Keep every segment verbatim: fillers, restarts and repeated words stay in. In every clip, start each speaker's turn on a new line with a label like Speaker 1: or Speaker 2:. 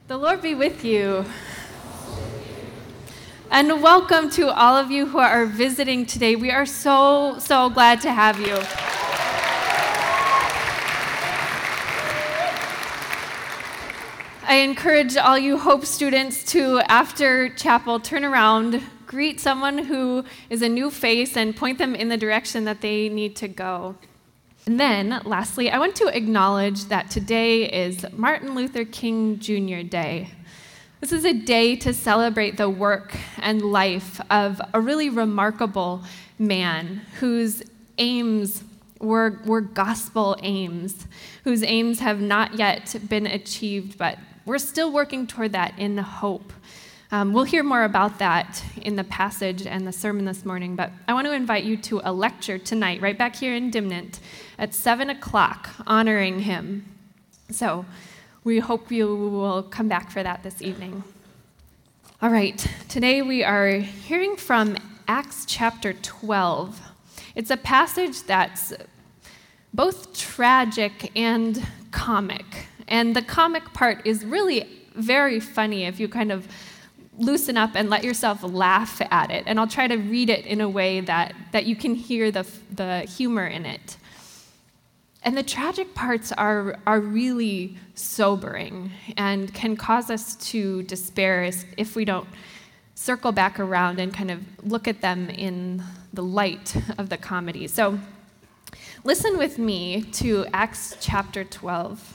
Speaker 1: The Lord be with you. And welcome to all of you who are visiting today. We are so, so glad to have you. I encourage all you Hope students to, after chapel, turn around, greet someone who is a new face, and point them in the direction that they need to go. And then, lastly, I want to acknowledge that today is Martin Luther King Junior Day. This is a day to celebrate the work and life of a really remarkable man whose aims were, were gospel aims, whose aims have not yet been achieved, but we're still working toward that in hope. Um, we'll hear more about that in the passage and the sermon this morning, but I want to invite you to a lecture tonight, right back here in Dimnant, at seven o'clock, honoring him. So we hope you will come back for that this evening. All right, today we are hearing from Acts chapter twelve. It's a passage that's both tragic and comic, and the comic part is really very funny if you kind of loosen up and let yourself laugh at it. And I'll try to read it in a way that, that you can hear the, the humor in it. And the tragic parts are, are really sobering and can cause us to despair if we don't circle back around and kind of look at them in the light of the comedy. So listen with me to Acts chapter twelve.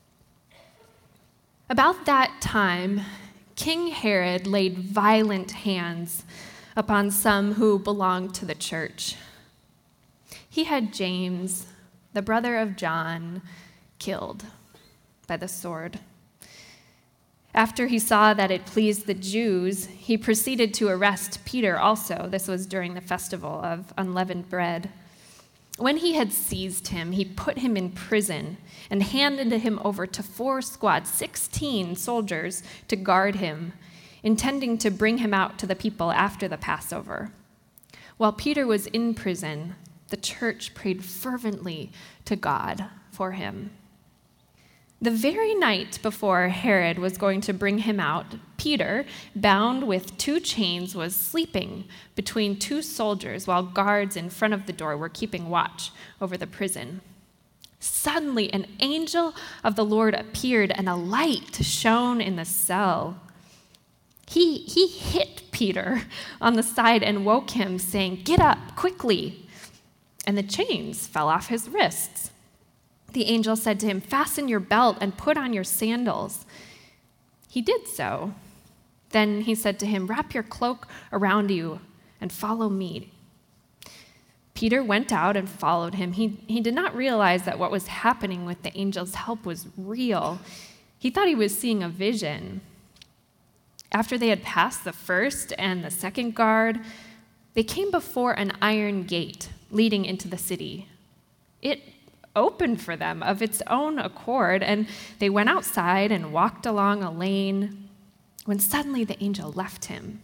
Speaker 1: About that time, King Herod laid violent hands upon some who belonged to the church. He had James, the brother of John, killed by the sword. After he saw that it pleased the Jews, he proceeded to arrest Peter also. This was during the festival of unleavened bread. When he had seized him, he put him in prison and handed him over to four squads, sixteen soldiers, to guard him, intending to bring him out to the people after the Passover. While Peter was in prison, the church prayed fervently to God for him. The very night before Herod was going to bring him out, Peter, bound with two chains, was sleeping between two soldiers while guards in front of the door were keeping watch over the prison. Suddenly, an angel of the Lord appeared, and a light shone in the cell. He, he hit Peter on the side and woke him, saying, "Get up, quickly." And the chains fell off his wrists. The angel said to him, "Fasten your belt and put on your sandals." He did so. Then he said to him, "Wrap your cloak around you and follow me." Peter went out and followed him. He, he did not realize that what was happening with the angel's help was real. He thought he was seeing a vision. After they had passed the first and the second guard, they came before an iron gate leading into the city. It opened for them of its own accord, and they went outside and walked along a lane when suddenly the angel left him.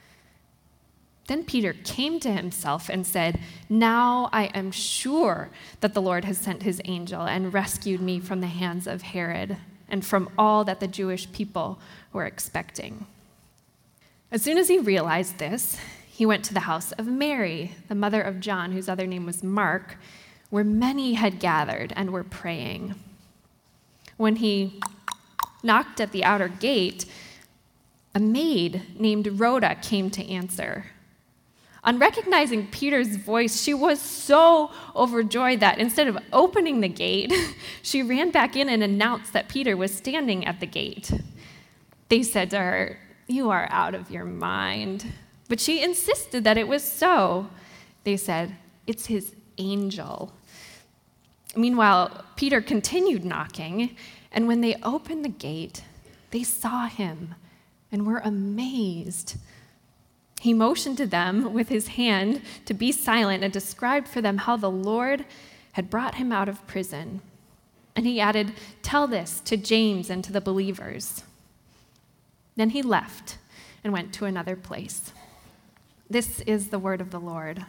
Speaker 1: Then Peter came to himself and said, "Now I am sure that the Lord has sent his angel and rescued me from the hands of Herod and from all that the Jewish people were expecting." As soon as he realized this, he went to the house of Mary, the mother of John, whose other name was Mark, where many had gathered and were praying. When he knocked at the outer gate, a maid named Rhoda came to answer. On recognizing Peter's voice, she was so overjoyed that instead of opening the gate, she ran back in and announced that Peter was standing at the gate. They said to her, "You are out of your mind." But she insisted that it was so. They said, "It's his angel." Meanwhile, Peter continued knocking, and when they opened the gate, they saw him and were amazed. He motioned to them with his hand to be silent and described for them how the Lord had brought him out of prison. And he added, "Tell this to James and to the believers." Then he left and went to another place. This is the word of the Lord.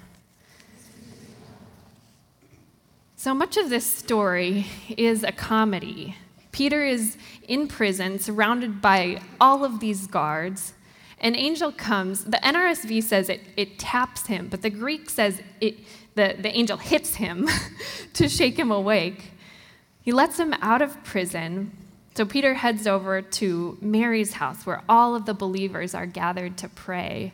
Speaker 1: So much of this story is a comedy. Peter is in prison, surrounded by all of these guards. An angel comes. The N R S V says it, it taps him, but the Greek says it, the, the angel hits him to shake him awake. He lets him out of prison. So Peter heads over to Mary's house, where all of the believers are gathered to pray.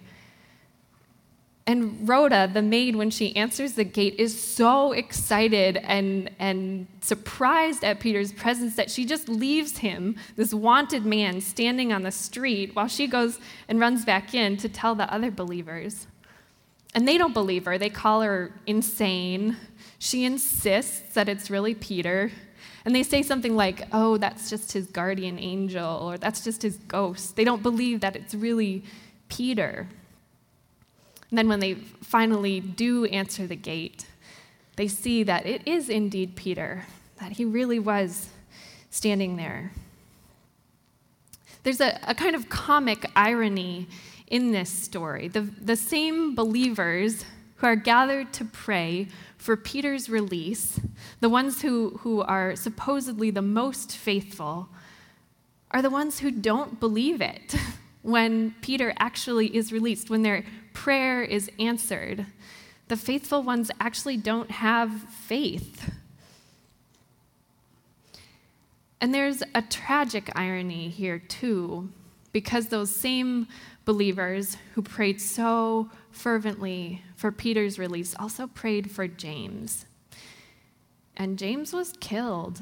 Speaker 1: And Rhoda, the maid, when she answers the gate, is so excited and, and surprised at Peter's presence that she just leaves him, this wanted man, standing on the street while she goes and runs back in to tell the other believers. And they don't believe her. They call her insane. She insists that it's really Peter. And they say something like, oh, that's just his guardian angel, or that's just his ghost. They don't believe that it's really Peter. And then when they finally do answer the gate, they see that it is indeed Peter, that he really was standing there. There's a, a kind of comic irony in this story. The, the same believers who are gathered to pray for Peter's release, the ones who, who are supposedly the most faithful, are the ones who don't believe it when Peter actually is released, when their prayer is answered. The faithful ones actually don't have faith. And there's a tragic irony here, too, because those same believers who prayed so fervently for Peter's release also prayed for James. And James was killed.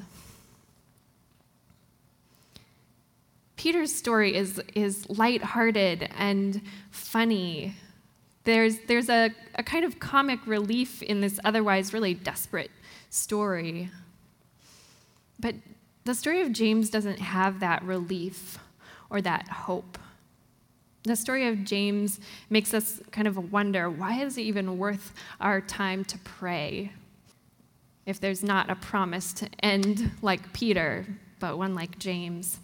Speaker 1: Peter's story is, is lighthearted and funny. There's, there's a, a kind of comic relief in this otherwise really desperate story. But the story of James doesn't have that relief or that hope. The story of James makes us kind of wonder, why is it even worth our time to pray if there's not a promise to end like Peter, but one like James?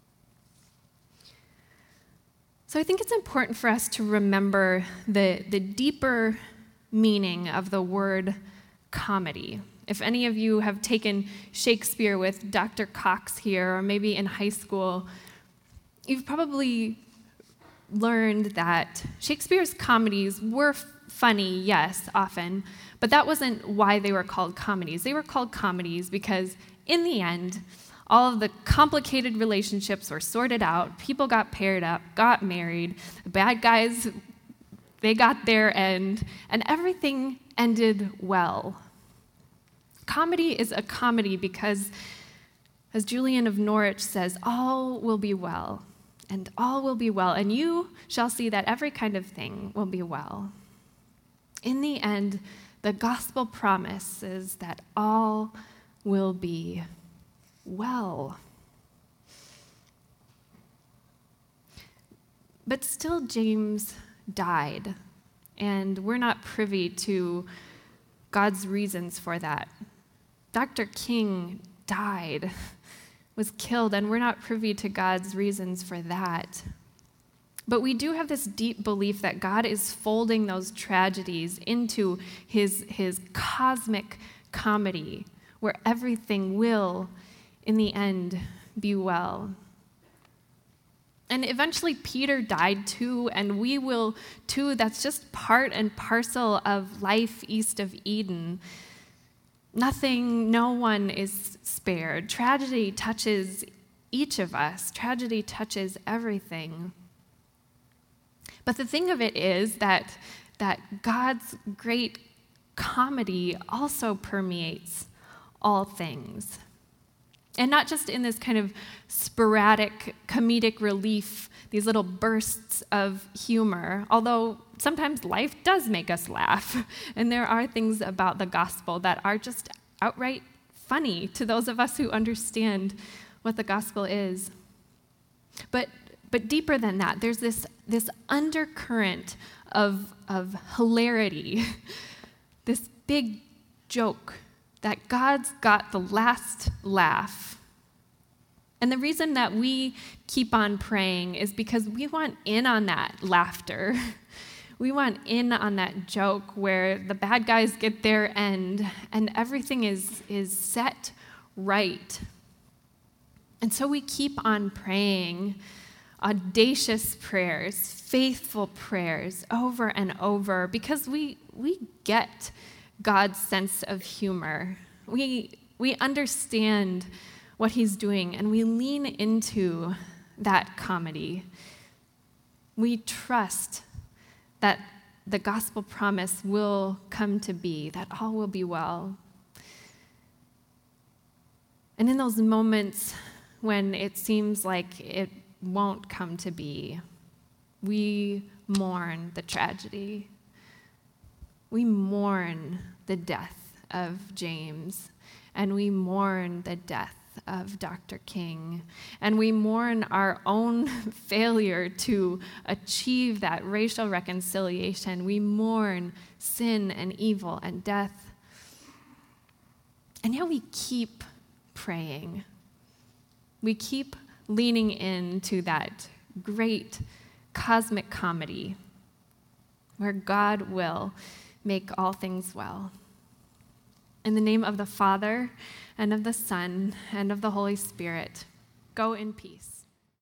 Speaker 1: So I think it's important for us to remember the, the deeper meaning of the word comedy. If any of you have taken Shakespeare with Doctor Cox here, or maybe in high school, you've probably learned that Shakespeare's comedies were f- funny, yes, often, but that wasn't why they were called comedies. They were called comedies because, in the end, all of the complicated relationships were sorted out, people got paired up, got married, the bad guys, they got their end, and everything ended well. Comedy is a comedy because, as Julian of Norwich says, all will be well, and all will be well, and you shall see that every kind of thing will be well. In the end, the gospel promises that all will be well. But still, James died, and we're not privy to God's reasons for that. Doctor King died, was killed, and we're not privy to God's reasons for that. But we do have this deep belief that God is folding those tragedies into his, his cosmic comedy, where everything will, in the end, be well. And eventually Peter died too, and we will too. That's just part and parcel of life east of Eden. Nothing, no one is spared. Tragedy touches each of us. Tragedy touches everything. But the thing of it is that, that God's great comedy also permeates all things. And not just in this kind of sporadic comedic relief, these little bursts of humor, although sometimes life does make us laugh. And there are things about the gospel that are just outright funny to those of us who understand what the gospel is. But but deeper than that, there's this, this undercurrent of, of hilarity, this big joke that God's got the last laugh. And the reason that we keep on praying is because we want in on that laughter. We want in on that joke where the bad guys get their end and everything is, is set right. And so we keep on praying audacious prayers, faithful prayers over and over because we we get God's sense of humor. We we understand what he's doing and we lean into that comedy. We trust that the gospel promise will come to be, that all will be well. And in those moments when it seems like it won't come to be, we mourn the tragedy. We mourn the death of James, and we mourn the death of Doctor King, and we mourn our own failure to achieve that racial reconciliation. We mourn sin and evil and death. And yet we keep praying. We keep leaning into that great cosmic comedy where God will make all things well. In the name of the Father, and of the Son, and of the Holy Spirit, go in peace.